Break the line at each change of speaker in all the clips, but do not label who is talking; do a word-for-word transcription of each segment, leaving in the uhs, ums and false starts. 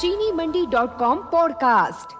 चीनी Mandi dot com podcast.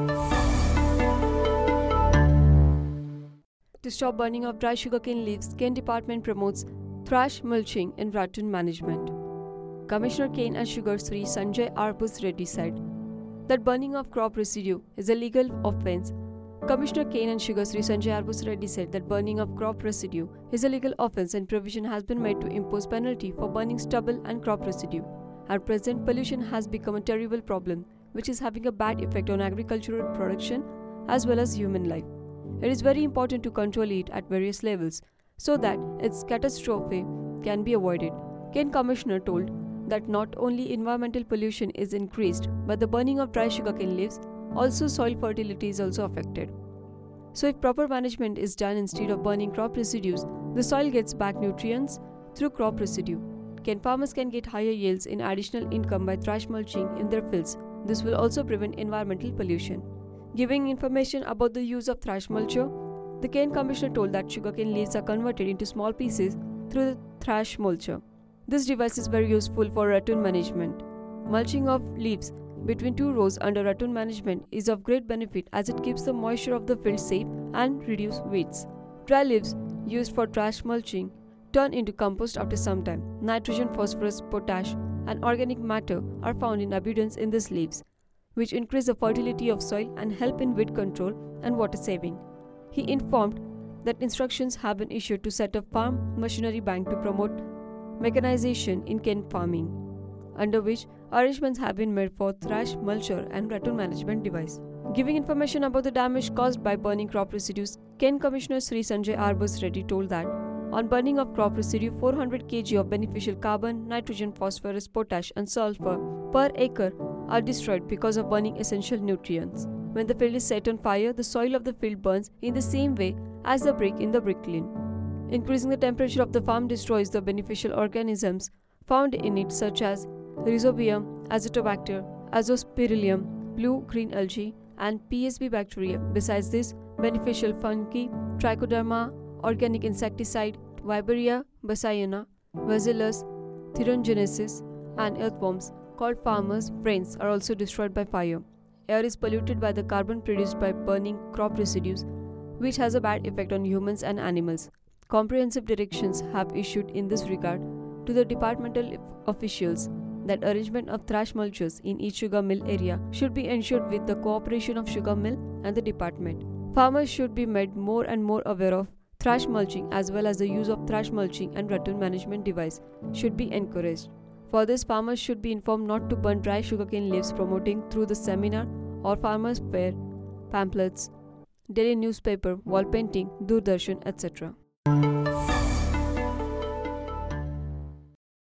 To stop burning of dry sugarcane leaves, Cane Department promotes thrash mulching in ratoon management. Commissioner Cane and Sugar Sri Sanjay Arbus Reddy said that burning of crop residue is a legal offence. Commissioner Cane and Sugar Sri Sanjay Arbus Reddy said that burning of crop residue is a legal offence and provision has been made to impose penalty for burning stubble and crop residue. At present, pollution has become a terrible problem which is having a bad effect on agricultural production as well as human life. It is very important to control it at various levels so that its catastrophe can be avoided. Cane Commissioner told that not only environmental pollution is increased, but the burning of dry sugarcane leaves, also soil fertility is also affected. So if proper management is done instead of burning crop residues, the soil gets back nutrients through crop residue. Cane farmers can get higher yields in additional income by thrash mulching in their fields. This will also prevent environmental pollution. Giving information about the use of thrash mulcher, the Cane Commissioner told that sugarcane leaves are converted into small pieces through the thrash mulcher. This device is very useful for ratoon management. Mulching of leaves between two rows under ratoon management is of great benefit as it keeps the moisture of the field safe and reduce weeds. Dry leaves used for thrash mulching turn into compost after some time. Nitrogen, phosphorus, potash, and organic matter are found in abundance in these leaves, which increase the fertility of soil and help in weed control and water saving. He informed that instructions have been issued to set up farm machinery bank to promote mechanization in cane farming, under which arrangements have been made for thrash mulcher and ratoon management device. Giving information about the damage caused by burning crop residues, Cane Commissioner Sri Sanjay Arbus Reddy told that on burning of crop residue, four hundred kilograms of beneficial carbon, nitrogen, phosphorus, potash, and sulfur per acre are destroyed because of burning essential nutrients. When the field is set on fire, the soil of the field burns in the same way as the brick in the brick kiln. Increasing the temperature of the farm destroys the beneficial organisms found in it such as Rhizobium, Azotobacter, Azospirillum, blue-green algae, and P S B bacteria. Besides this, beneficial fungi, Trichoderma, organic insecticide, Viberia bassiana, Bacillus thuringiensis, and earthworms called farmers' friends are also destroyed by fire. Air is polluted by the carbon produced by burning crop residues, which has a bad effect on humans and animals. Comprehensive directions have issued in this regard to the departmental officials that arrangement of thrash mulchers in each sugar mill area should be ensured with the cooperation of sugar mill and the department. Farmers should be made more and more aware of thrash mulching as well as the use of thrash mulching and ratoon management device should be encouraged. For this, farmers should be informed not to burn dry sugarcane leaves, promoting through the seminar or farmers fair, pamphlets, daily newspaper, wall painting, Doordarshan, et cetera.